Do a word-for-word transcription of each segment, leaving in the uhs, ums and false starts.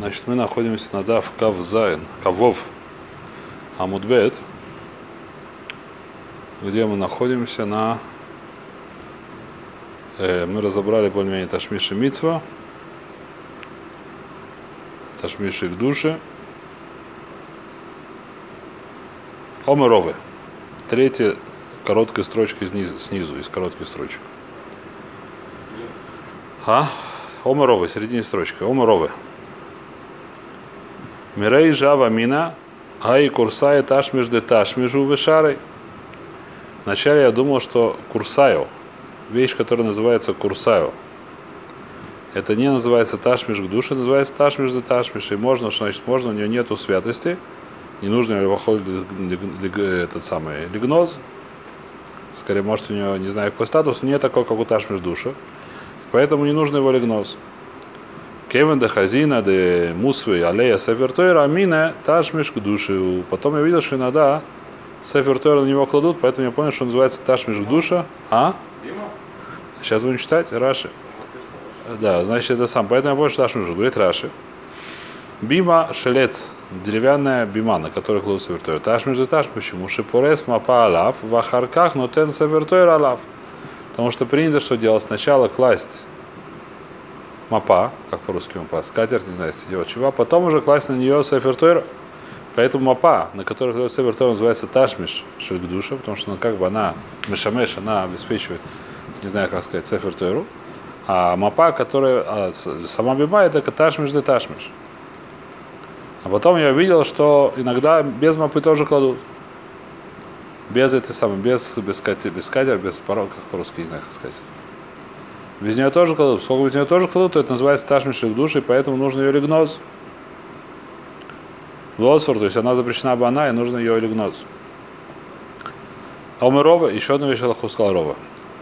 Значит, мы находимся на Дав Кав Зайн, Кавов Амудбет, где мы находимся на... Э, мы разобрали более-менее Ташмиши Мицва, Ташмиши к душе, Омеровы. Третья короткая строчка снизу, снизу из коротких строчек. А? Омеровы, середине строчки. Омеровы. Мирей жава мина, ай курсай ташмиш де ташмижу вешарой. Вначале я думал, что курсаю, вещь, которая называется курсаю, это не называется ташмиш к душе, называется ташмиш де ташмиш. И можно, что значит можно, у нее нету святости, не нужно ли выходит этот самый лигноз. Скорее, может, у него, не знаю, какой статус, не такой, как у ташмиш душа. Поэтому не нужно его лигноз. Кевен де хазина де мусвы алея севертойра амина ташмиш к душе. Потом я видел, что иногда севертойра на него кладут, поэтому я понял, что он называется ташмиш к душе. А? Сейчас будем читать Раши. Да, значит, это сам. Поэтому я понял, что ташмиш говорит Раши. Бима шелец, деревянная бима, на которой кладут севертойра. Ташмиш де ташмиш. Почему? Шипурес мапа алав в ахарках, но тен севертойра алав. Потому что принято, что делать сначала класть мапа, как по-русски мапа, скатерть, не знаю, сидела чего, потом уже класть на нее сефер тойра. Поэтому мапа, на которой кладет сефер тойра, называется ташмиш шельк душа, потому что ну, как бы она, мешамеш, она обеспечивает, не знаю, как сказать, сефер тойру. А мапа, которая, а, сама бима, это ташмиш де ташмиш. А потом я увидел, что иногда без мапы тоже кладут. Без этой самой, без, без, катер, без катер, без порог, как по-русски, не знаю, как сказать. Без нее тоже кладут. Сколько без нее тоже кладут, то это называется ташмиш шельк души, и поэтому нужно ее лигноз. Лосфор, то есть она запрещена бана, и нужно ее лигноз. А у Мирова, еще одну вещь Аллаху сказал Рова.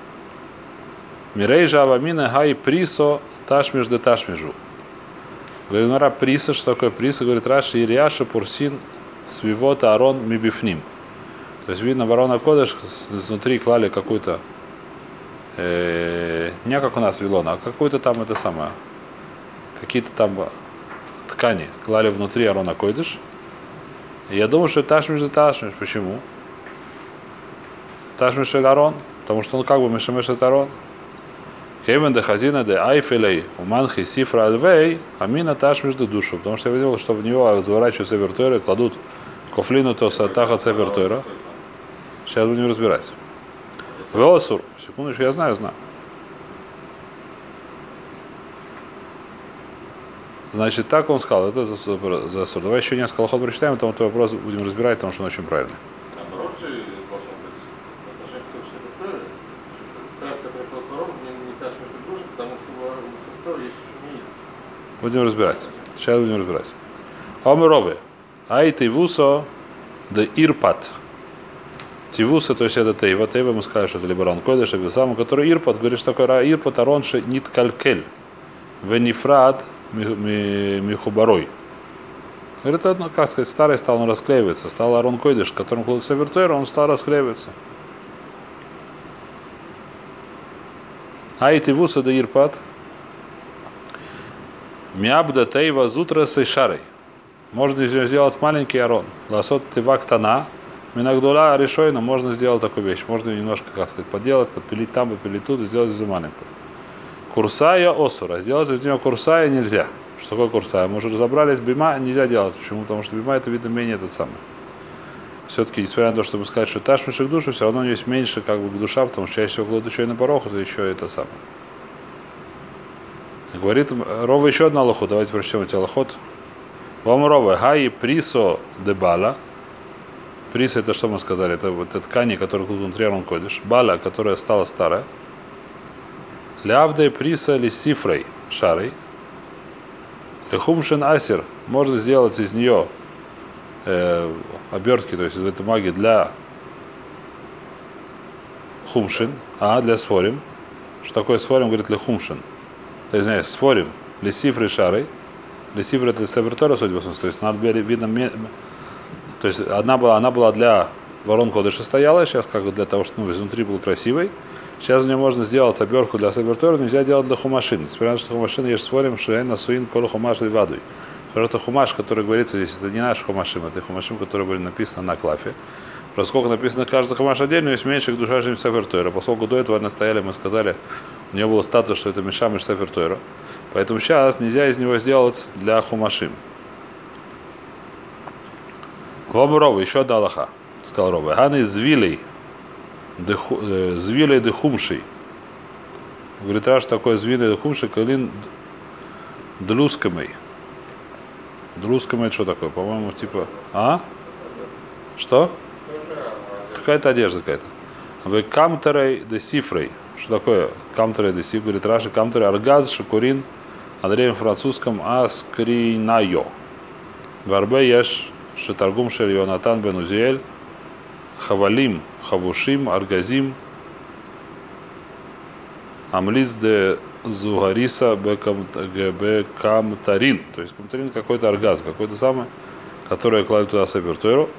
Мирей жава мина гай присо ташмиш де ташмижу. Говорит, нара приса, что такое приса? Говорит, Раши Ирияша Пурсин свивота арон мибифним. То есть видно, ворона кодыш внутри клали какую-то, э, не как у нас вилона, а какую-то там это самое, какие-то там ткани клали внутри арона кодыш. И я думаю, что это ташмиш де ташмиш. Почему? Ташмиш эль арон, потому что он как бы мешамеш это арон. Кевен де хазина де айфелей уманхи сифра альвей амина ташмиш де душу. Потому что я видел, что в него заворачивают север тойра и кладут кофлину то сатаха север тойра. Сейчас будем разбирать. Велосур. Секундочку, я знаю, знаю. Значит, так он сказал. Это за сур. Давай еще несколько ход прочитаем, потом этот вопрос будем разбирать, потому что он очень правильный. Наоборот, же должно быть отношение к тому, что это трав, который под ворон, не ташмиш де душа, потому что у севертойра есть еще не. Будем разбирать. Сейчас будем разбирать. Омеровы. Ай тивусо де ирпат. Тивуса, то есть это тейва. Тейва мы скажем, что это либо рон койдыш, либо сам, который ирпат. Говорит, что такое ирпат, аронши нит калькель. Венифрад михубарой. Говорит, это, как сказать, старый стал, он расклеивается. Стал арон койдыш, которым кладут север тойра, он стал расклеиваться. Ай тивуса де ирпат. Мябда тейва зутрасой шарой. Можно сделать маленький арон. Ласот тивактана. Минагдула решойно можно сделать такую вещь. Можно немножко, как сказать, поделать, подпилить там, подпилить тут и сделать из маленькую. Курсая осура. Сделать из нее курсая нельзя. Что такое курсая? Мы уже разобрались, бима нельзя делать. Почему? Потому что бима это видно менее этот самый. Все-таки, несмотря на то, чтобы сказать, что ташмиш к душе, все равно есть меньше как бы душа, потому что чаще всего кладут еще и на порог, это еще это самое. Говорит Рова еще одна алаху. Давайте прочтем эти алахот. Вам Рова. Хай присо дебала. Прис это что мы сказали? Это вот эта ткань, которая кладут внутри арон койдыш. Бала, которая стала старая. Лявдей приса ли сифрой шарой. Лехумшин асер. Можно сделать из нее э, обертки, то есть из этой маги для хумшин, а для сфорим. Что такое сфорим? Говорит лехумшин. Я знаю, сфорим. Лесифрой шарой. Лесифрой это север тойра, судя по всему. То есть надо видно. То есть одна была, она была для ворон кодыша стояла, сейчас как бы для того, чтобы ну, изнутри был красивой. Сейчас у нее можно сделать обертку для север тойра, нельзя делать для хумашин. Несмотря на то, что хумашин есть сфорим, шейн, насуин, колу хумаш и вадуй. Что это хумаш, который говорится здесь, это не наш хумашим, это хумашим, которые были написаны на клафе. Поскольку написано каждый хумаш отдельно, есть меньше душа, чем Сефер Тойра. Поскольку до этого настояли, мы сказали, у него был статус, что это Мишам и Сефер Тойра. Поэтому сейчас нельзя из него сделать для хумашим. Воброва, еще одна Аллаха, сказал Роба. Ганы звилей, звилей де хумшей. Говорит, аж такой звилей де хумшей, калин длускамей. Длускамей это что такое? По-моему, типа... А? Что? Какая-то одежда какая-то. Вы камтерей де сифрей. Что такое камтерей де сифрей? Говорит, Раши камтерей аргаз, шакурин, на древнем французском аскринайо. Варбе еш шетаргум шель Йонатан бен Узиэль, хавалим, хавушим, аргазим, амлиц де зугариса бекамтарин. То есть камтарин какой-то аргаз, какой-то самый, который кладет туда Сефер Тойру.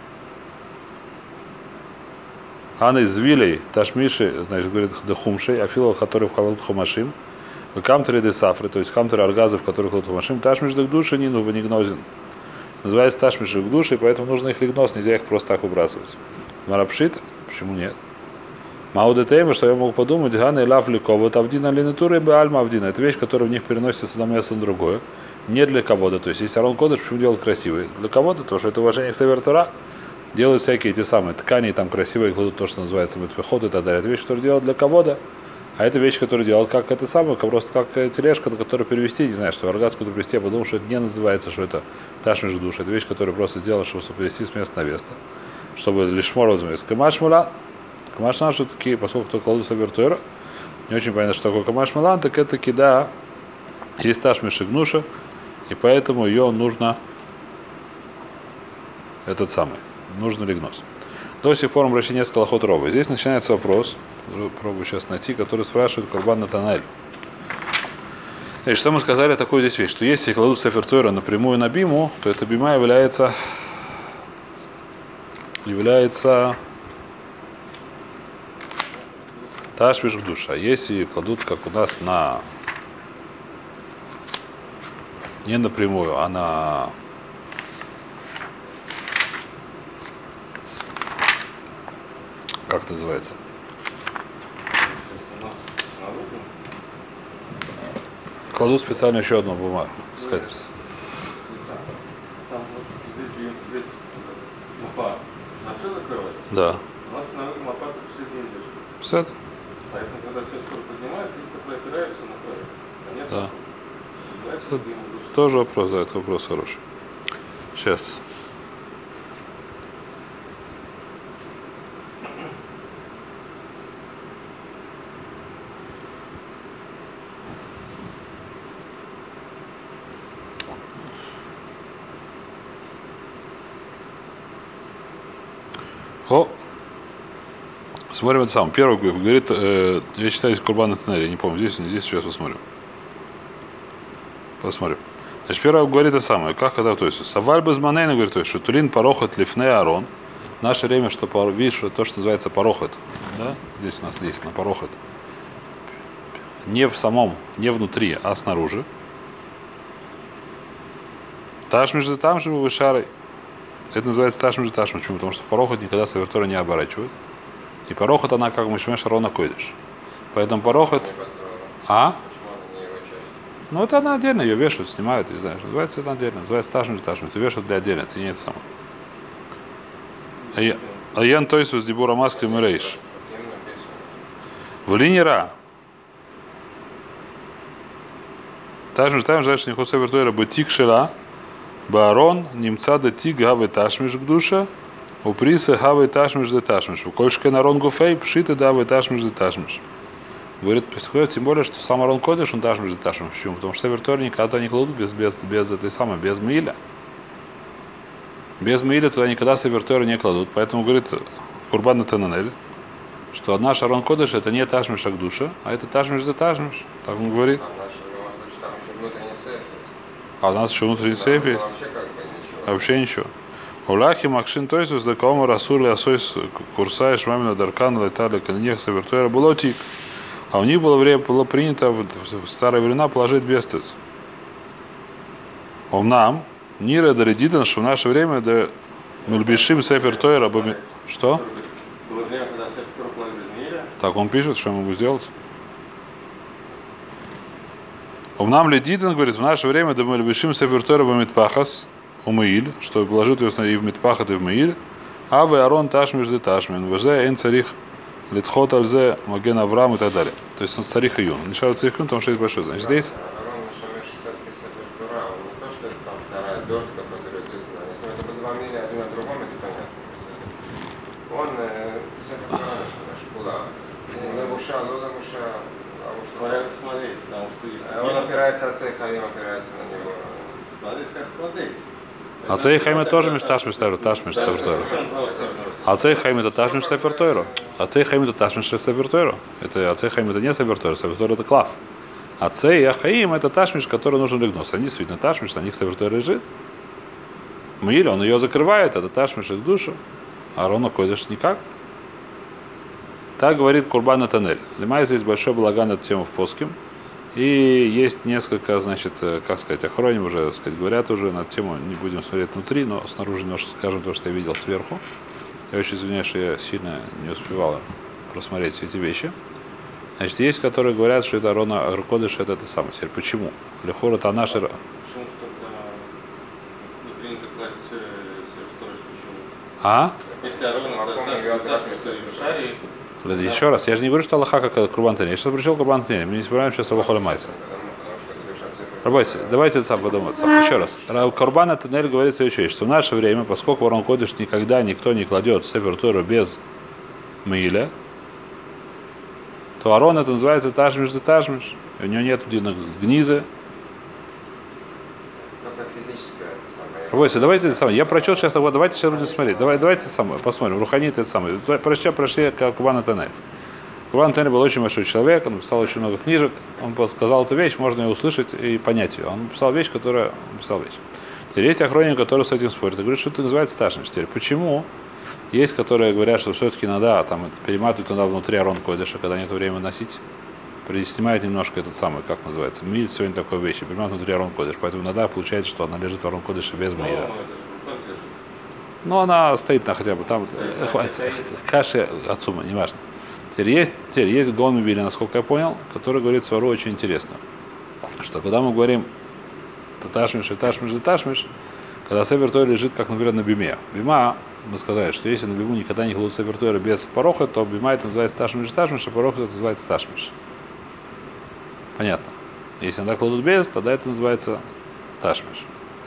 Аны звилей, ташмиши, значит, говорит, дехумшей, афило, который вкладут хумашим, в камтере де сафры, то есть камтере аргазов, которые кладут хумашим, ташмиш дек души, нину ванигнозин. Называется ташмиш дек души, поэтому нужно их лигнос, нельзя их просто так выбрасывать. Марапшит, почему нет? Маудетейма, что я могу подумать, ганы и лав ликова, тавдина линатуры бы альма авдина. Это вещь, которая в них переносится с одного места на другое. Не для кого-то. То есть, если Арон Кодыш, почему делать красивый? Для кого-то, потому что это уважение к Север Тора. Делают всякие эти самые ткани, там красивые, кладут то, что называется митвехот и так далее. Это вещь, которую делают для кого-то. А это вещь, которую делают как это самое, просто как тележка, на которую перевести, не знаю, что аргаз куда привезти, я подумал, что это не называется, что это ташмиш душ. Это вещь, которую просто сделали, чтобы перевести с места на место. Чтобы лишь морозом. Камаш мула. Камаш мулан, что такие, поскольку кто кладут Север Тора, не очень понятно, что такое камаш мулан, так это таки, да, есть ташмиш и гнуша, и поэтому ее нужно этот самый. Нужно ли гнос. До сих пор мы прошли несколько лохот Ровы. Здесь начинается вопрос, пробую сейчас найти, который спрашивает Курбан Натанаэль. И что мы сказали такую здесь вещь, что если кладут Сефер Тойра напрямую на биму, то эта бима является является ташмиш душа. Если кладут, как у нас, на не напрямую, а на как это называется? Кладу специально еще одну бумагу, скатерть. Там вот здесь, здесь лопа. На все закрывать? Да. У нас на лопату все деньги лежит. Все? Поэтому, когда сетку поднимают, есть, которые опираются на край. А нет, Да. называется, Тоже вопрос, да, это вопрос хороший. Сейчас. О, смотрим это сам. Первый говорит, э, я читаю из Курбан Натанаэль, я не помню, здесь или здесь, сейчас посмотрим. Посмотрим. Значит, первый говорит это самое, как когда, то есть, Саваль Безманейна говорит, то есть, что Тулин Парохот Лифне Арон. В наше время, что видишь, что то, что называется Парохот, да? Здесь у нас есть на Парохот. Не в самом, не внутри, а снаружи. Таш между там же вышарой. Это называется ташмиш ташмиш. Почему? Потому что парохот никогда Север Тора не оборачивает. И парохот, она как мишмеш арона койдыш. Поэтому парохот... А? Ну это она отдельно, ее вешают, снимают, не знаю. Называется это отдельно. Называется ташмиш ташмиш. Это вешают для отдельно, это не это самое. Аян Тойсус Дибура Маски Мирейш. В линии Ра. Ташмиш ташмиш, значит, ниху Север Тора бытик шела. Баарон немца да ти гавы ташмиш к душе, у приса гавы ташмиш да ташмиш. У кольшке нарон гуфей пшиты да гавы ташмиш да ташмиш. Говорит, происходит тем более, что сам Арон Кодыш, он ташмиш да ташмиш. Почему? Потому что Север Тора никогда не кладут без, без, без этой самой, без миля. Без миля туда никогда Север Тора не кладут. Поэтому говорит Курбан Натанаэль, что наш Арон Кодыш это не ташмиш к душе, а это ташмиш да ташмиш. Так он говорит. А у нас еще внутренний сейф есть? Вообще, как бы, ничего. Вообще ничего. Улахи Макшин Тойсус Дакома Расули Асойс Курсай Шмамина Даркан Летали Каньех Савертуэра было тик. А у них было время было принято в старые времена положить бестец. Омнам, Нира Даридидан, что в наше время да Мельбишим Сефер Тойра Бами. Что? Было время, когда все Тору клали без мира. Так он пишет, что я могу сделать. Омнам Ледидан говорит, в наше время да Мельбишим Сефер Тойра Бамитпахас Умаиль, что положит ее и в Митпахат, и в Маиль. А вы Арон Ташмиш де Ташмин, вз эн царих литхот альзе маген Авраам и так далее. То есть он царих Июн. Не шару царих Июн, потому что есть большой. Значит, здесь обертка, которая идет, если это по два мили один на другом, это понятно. Он все как шкула. Левуша, левуша, Смотря как смотреть, потому что если... он опирается от цеха, им опирается на него. Смотреть, как смотреть. А цей хайм это тоже Мишташ Миштар, Таш Миштар Тойро. А цей хайм это Таш Миштар Тойро. А цей хайм это Таш Миштар Тойро. Это а цей хайм это не Север Тойро, Север Тойро это клав. А цей и Ахаим это Ташмиш, который нужен легнос. Они действительно Ташмиш, на них Север Тойро лежит. Маиль, он ее закрывает, это Ташмиш их душу. А Арона Койдыш никак. Так говорит Курбан Натанель. Лимай здесь большой балаган эту тему в Поским. И есть несколько, значит, как сказать, охроним уже, так сказать, говорят уже на тему, не будем смотреть внутри, но снаружи немножко скажем то, что я видел сверху. Я очень извиняюсь, что я сильно не успевала просмотреть все эти вещи. Значит, есть, которые говорят, что это Арона Агрокодыш, это это самое. Теперь почему? Лехор это наши... Почему что-то не принято класть сервиторию, почему? А? Если Арон это шаре... Еще раз, я же не говорю, что Аллаха как Курбан Танель. Я сейчас пришел Курбан Танель, мы не собираем сейчас Аллахоля Майса. Давайте, давайте сам подумать. Еще раз. Курбан Танель говорит следующее, что в наше время, поскольку Арон Кодыш никогда никто не кладет Сефер Тору без Маиля, то Арон это называется Ташмиш де Ташмиш. У него нет гниза. Только физическое это самое. Давайте, давайте это самое. Я прочел сейчас, давайте сейчас будем смотреть. Давай, давайте самое, посмотрим. Рухани это самое. Прочтя прошли Курбан Танель. Курбан Танель был очень большой человек, он написал очень много книжек. Он сказал эту вещь, можно ее услышать и понять ее. Он написал вещь, которая... Он написал вещь. Теперь есть охранник, который с этим спорит. И говорит, что это называется Ташмиш. Теперь почему? Есть, которые говорят, что все-таки надо там перематывать туда внутри Арон Койдыша, когда нет времени носить. Снимает немножко этот самый, как называется, миль, сегодня такой вещи, перематывать внутри Арон Койдыш. Поэтому иногда получается, что она лежит в Арон Койдыше без мира. Но она стоит на хотя бы там, каши отцума, неважно. Теперь есть, теперь есть Гон Вилли, насколько я понял, который говорит свару очень интересно. Что когда мы говорим Ташмиш и Ташмиш и Ташмиш, когда Север Тойра лежит, как, например, на биме. Бима, мы сказали, что если на биму никогда не кладут Север Тойра без пороха, то бима это называется Ташмиш Ташмиш, а порох это называется Ташмиш. Понятно. Если иногда кладут без, тогда это называется Ташмиш.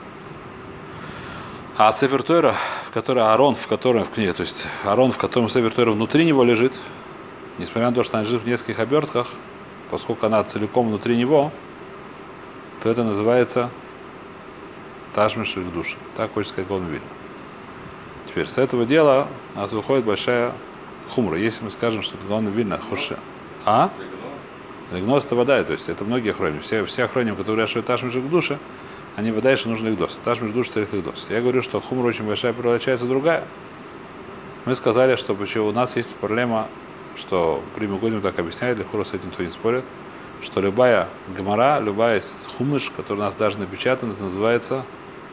А Север Тойра, в которой Арон, в котором в книге, то есть Арон, в котором Север Тойра внутри него лежит, несмотря на то, что она лежит в нескольких обертках, поскольку она целиком внутри него, то это называется Ташмиш или душа. Так хочет сказать Гон Вильна. Теперь с этого дела у нас выходит большая хумра. Если мы скажем, что это Гон Вильна хуша. А? Лигнос это вода, то есть это многие охроним. Все, все охроним, которые говорят, что это Ташмиш или душа, они выдают, что нужно лигдос. Ташмиш душа, это лигдос. Я говорю, что хумра очень большая превращается в другая. Мы сказали, что почему у нас есть проблема, что Прими Годим так объясняет, для хура с этим никто не спорит, что любая гамара, любая хумыш, который у нас даже напечатан, это называется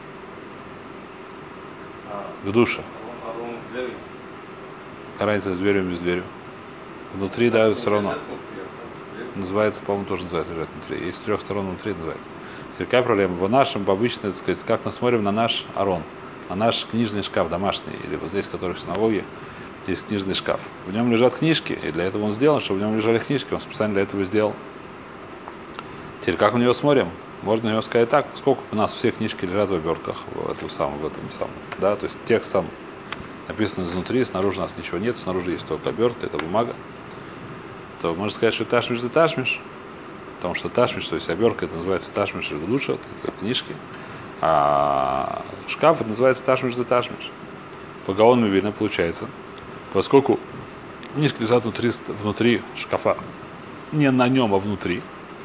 гдуша. Какая разница с дверью и без дверью? Внутри дают все равно. Называется, по-моему, тоже называется лежать внутри. Есть с трех сторон внутри называется. Какая проблема? В нашем обычно, так сказать, как мы смотрим на наш арон, на наш книжный шкаф домашний, или вот здесь, который в синагоге, есть книжный шкаф. В нем лежат книжки, и для этого он сделан, чтобы в нем лежали книжки, он специально для этого сделал. Теперь как мы на него смотрим? Можно на него сказать так, сколько у нас все книжки лежат в обертках, в этом самом, в этом самом. Да? То есть текст сам написан изнутри, снаружи у нас ничего нет, снаружи есть только обертка, это бумага. То можно сказать, что ташмиш да ташмиш, потому что ташмиш, то есть обертка, это называется ташмиш или душа, это книжки, а шкаф это называется ташмиш да ташмиш. По Гаону видно получается, поскольку книжки лежат внутри, внутри шкафа, не на нем, а внутри,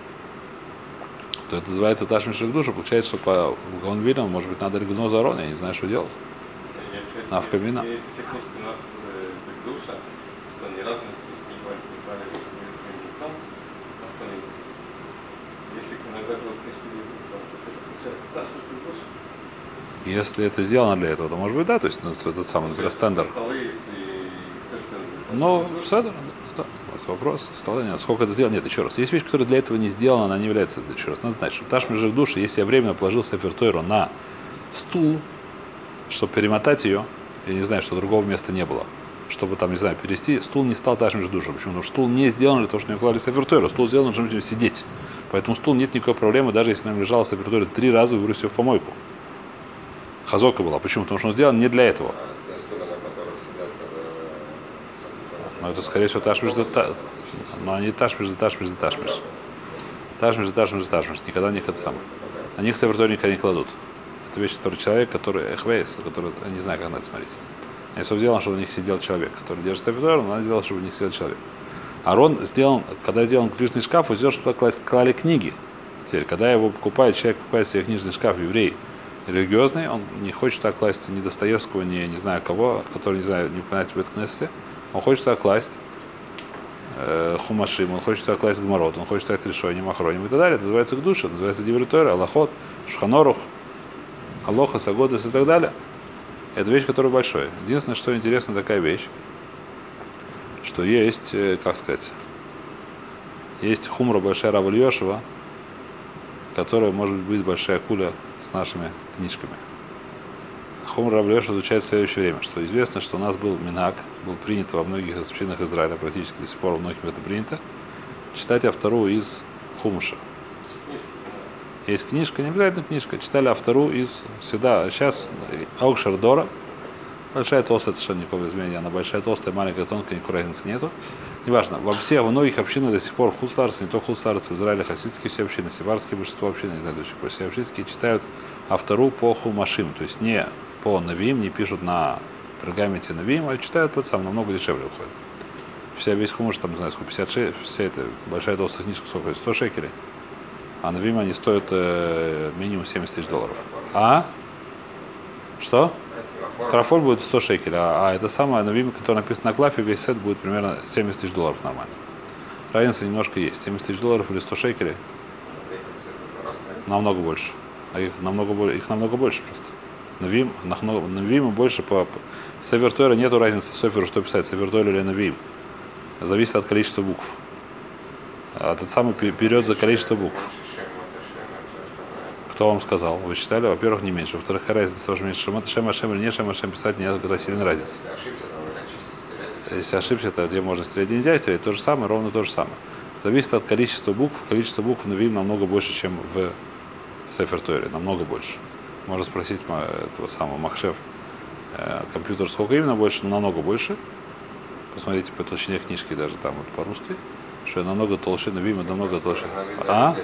то это называется ташмиш и душа. Получается, что по Гаону видно, может быть, надо регуно за арон, я не знаю, что делать. Навкамина. Если все книжки у нас в душа, что ни разу не клали лицом, а что-нибудь. Если иногда кладут книжки без лицом, то это получается? Таш между душ? Если это сделано для этого, то может быть да, то есть ну, это самый например, стандарт. Столы есть и естественно. Но седр, да, вот вопрос, столы нет. Сколько это сделано? Нет, еще раз. Есть вещь, которая для этого не сделана, она не является, еще раз, надо знать, что Таш между души, если я временно положил Сефер Тойру на стул, чтобы перемотать ее, я не знаю, что другого места не было. Чтобы там, не знаю, перевести, стул не стал Таш между души. Почему? Потому что стул не сделан для того, чтобы не клали Сефер Тойру. Стул сделан, чтобы сидеть. Поэтому стул нет никакой проблемы, даже если на нем лежал Сефер Тойру три раза, выбросил в помойку. Хазока была. Почему? Потому что он сделан не для этого. А те стулья, на которых сидят, Но это, скорее всего, Таш между та... Но они Таш между Таш между Таш между. Таш между Таш между Таш между. Никогда них это самое. На них Сефер Тойру никогда не кладут. Это вещь, который человек, который эхвейс, который, я не знаю, как надо смотреть. Если сделано, чтобы на них сидел человек, который держит Сефер Тойру, надо сделать, чтобы на них сидел человек. Арон сделан, когда сделан книжный шкаф, он сделал, чтобы туда клали книги. Теперь, когда его покупает, человек покупает себе книжный шкаф, еврей, религиозный, он не хочет туда класть ни Достоевского, ни не знаю кого, который, не знаю, не упоминает в Бет-Кнессете. Он хочет туда класть э, Хумашим, он хочет туда класть Гмарот, он хочет туда класть Решойним, Ахроним и так далее. Это называется Гдуша, называется Диврей Тойра, Аллахот, Шуханорух, Алоха, Сагодес и так далее. Это вещь, которая большая. Единственное, что интересно, такая вещь, что есть, э, как сказать, есть хумра большая Рава Ильёшева, которая может быть большая куля с нашими книжками. Хумра Рава Ильёшева изучает в следующее время, что известно, что у нас был минак, был принято во многих общинах Израиля, практически до сих пор во многих это принято, читать автору из Хумуша. Есть книжка, не обязательно книжка, читали автору из всегда, сейчас Аукшер Дора, большая толстая, совершенно никакого изменения, она большая толстая, маленькая, тонкая, никакой разницы нету. Неважно, во всех, во многих общинах до сих пор Хусларс, не только Хусларс, в Израиле хасидские все общины, севарские большинство общин, не знаю, до сих пор все общинские читают автору по Хумашим, то есть не по Навиим, не пишут на пергаменте Навиим, а читают под сам, намного дешевле уходит. Вся весь Хумаш, там, не знаю, сколько, пятьдесят шесть, вся эта большая толстая книжка, сколько, сто шекелей. А Навиим они стоят э, минимум семьдесят тысяч долларов. А? Что? Крафоль будет сто шекелей, а, а это самое Навиим, который написан на клафе, весь сет будет примерно семьдесят тысяч долларов нормально. Разница немножко есть. семьдесят тысяч долларов или сто шекелей? Намного больше. А их намного, больше, их намного больше просто. Навиим, Навиим больше по... по Сефер Тойра нету разницы Соферу, что писать, Сефер Тойра или Навиим. Зависит от количества букв. А этот самый берет за количество букв. Кто вам сказал? Вы считали? Во-первых, не меньше. Во-вторых, какая разница, тоже меньше Шема, Шем, Ашем или не Шем, Ашем писать нет какой-то сильной разницы. Если ошибся, то где можно стрелять, где нельзя стрелять, то же самое, ровно то же самое. Зависит от количества букв. Количество букв в Навиим намного больше, чем в Сефер Тойре. Намного больше. Можно спросить этого самого Махшев э, компьютер, сколько именно больше, но намного больше. Посмотрите по толщине книжки даже там вот по-русски, что намного толще, Навиим намного толще. А?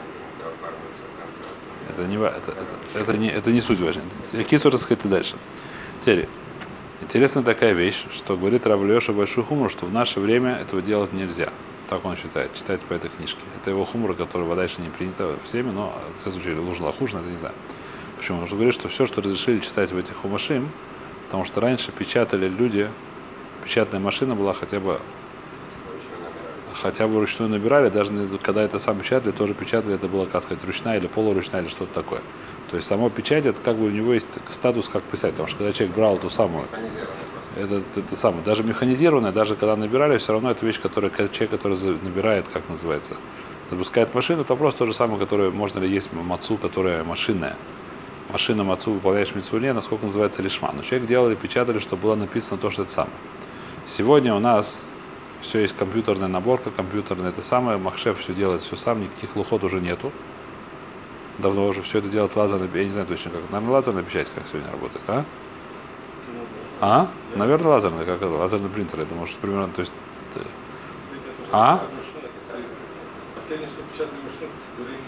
Это не, это, это, это, не, это не суть важна. Кису рассказать и дальше. Теперь, интересная такая вещь, что говорит Рав Ильёша большую хумру, что в наше время этого делать нельзя. Так он считает, читать по этой книжке. Это его хумра, которая дальше не принята всеми, но все случаи лужа лахуш, это не знаю. Почему? Потому что говорит, что все, что разрешили читать в этих хумашим, потому что раньше печатали люди, печатная машина была хотя бы хотя бы ручную набирали, даже когда это сам печатали, тоже печатали, это было, как сказать, ручная или полуручная или что-то такое. То есть само печать, это как бы у него есть статус, как писать, потому что когда человек брал ту самую, это, это, это самое, даже механизированная, даже когда набирали, все равно это вещь, которая человек, который набирает, как называется, запускает машину, это просто то же самое, которое можно ли есть мацу, которая машинная. Машина мацу, выполняешь мицву не, насколько называется лишма. Но человек делали, печатали, чтобы было написано то, что это самое. Сегодня у нас все есть компьютерная наборка, компьютерная это самое, Махшев все делает все сам, никаких лухот уже нету. Давно уже все это делает лазерная, я не знаю точно как, наверное, лазерная печать, как сегодня работает, а? А? Наверное, лазерная, как это, лазерный принтер, я думаю, что примерно, то есть... А? Последнее, что печатали вручную, это Сидурим,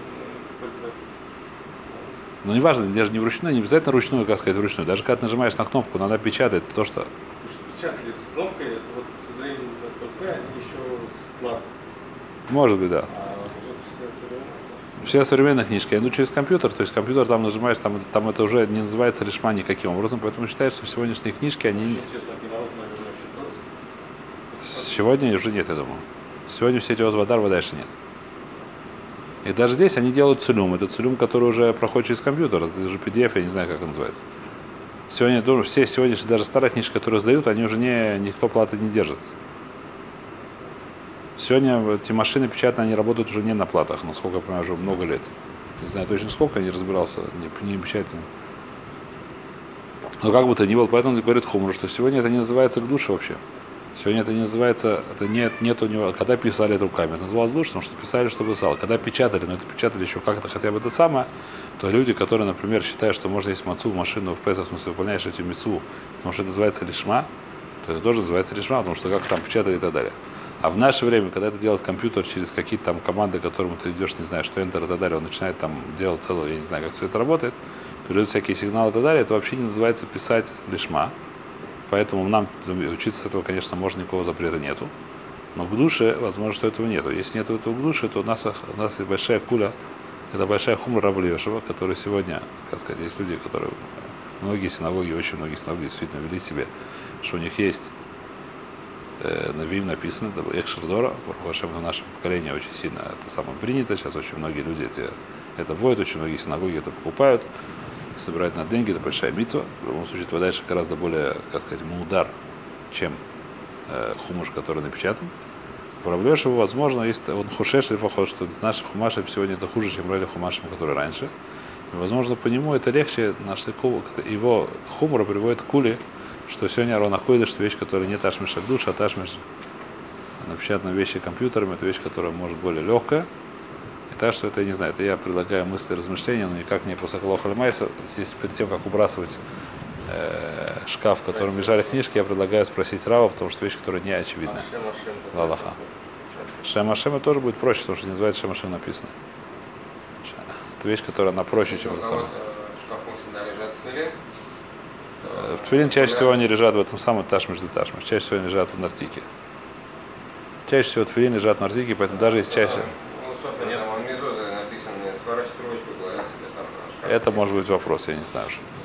ну, неважно, даже не вручную, не обязательно ручную, как сказать, вручную. Даже когда ты нажимаешь на кнопку, надо печатать то, что... Печатали с кнопкой, это вот Сидурим, ПП, они еще с плат. Может быть, да. А уже все современные. Все современные книжки. Я иду через компьютер, то есть компьютер там нажимаешь, там, там это уже не называется лишма никаким образом, поэтому считаю, что сегодняшние книжки, они... Честно, народ, наверное, вообще тоже. Сегодня уже нет, я думаю. Сегодня все эти возводар, дальше нет. И даже здесь они делают цилюм. Это цилюм, который уже проходит через компьютер. Это же пи ди эф, я не знаю, как он называется. Сегодня, думаю, все сегодняшние, даже старые книжки, которые сдают, они уже не, никто платы не держит. Сегодня эти машины печатные, они работают уже не на платах, насколько я понимаю, уже много лет. Не знаю точно сколько, я не разбирался, не, не печатаем. Но как бы то ни было, поэтому говорит Хумра, что сегодня это не называется гдуша вообще. Сегодня это не называется, это нет, нет у него, когда писали это руками, это называлось гдуша, потому что писали, что писал. Когда печатали, но это печатали еще как-то хотя бы это самое, то люди, которые, например, считают, что можно есть мацу в машину в Песах, в смысле, выполняешь эту мицву, потому что это называется лишма, то это тоже называется лишма, потому что как там печатали и так далее. А в наше время, когда это делает компьютер через какие-то там команды, к которым ты идешь, не знаю, что Enter и так далее, он начинает там делать целую, я не знаю, как все это работает, передают всякие сигналы и так далее, это вообще не называется писать лишма. Поэтому нам учиться с этого, конечно, можно, никакого запрета нету. Но в душе, возможно, что этого нету. Если нет этого в душе, то у нас, у нас есть большая куля, это большая хумра Рав Лешева, который сегодня, как сказать, есть люди, которые, многие синагоги, очень многие синагоги действительно вели себе, что у них есть э, Навим написано, это Эхшердора, в нашем поколении очень сильно это самое принято, сейчас очень многие люди эти, это вводят, очень многие синагоги это покупают, собирать на деньги, это большая мицва. В любом случае, это дальше гораздо более, как сказать, мудар, чем э, хумуш, который напечатан. Правлешь его, возможно, есть он хушеш или похож, что наши хумаши сегодня это хуже, чем брали хумашем, которые раньше. И, возможно, по нему это легче, наши его хумора приводит к куле, что сегодня ронахуида, что вещь, которая не ташмиш душа, а ташмиш напечатана вещи компьютером, это вещь, которая может более легкая. И так что это, я не знаю, это я предлагаю мысли, размышления, но никак не после Халоха Лемайса. Здесь перед тем, как убрасывать э, шкаф, в котором лежали книжки, я предлагаю спросить Рава, потому что вещь, которая не очевидна. Лалаха. Шем Ашема тоже будет проще, потому что не называется Шем Ашем написано. Это вещь, которая она проще, чем это самое. В шкафу всегда лежат тфилин. В тфилин чаще всего они лежат в этом самом ташмиш де ташмиш. Чаще всего они лежат в нартике. Чаще всего тфилин лежат в нартике, поэтому даже если чаще... Внизу написано, сворачивать ручку, кладя себе там на шкаф. Это может быть вопрос, я не знаю.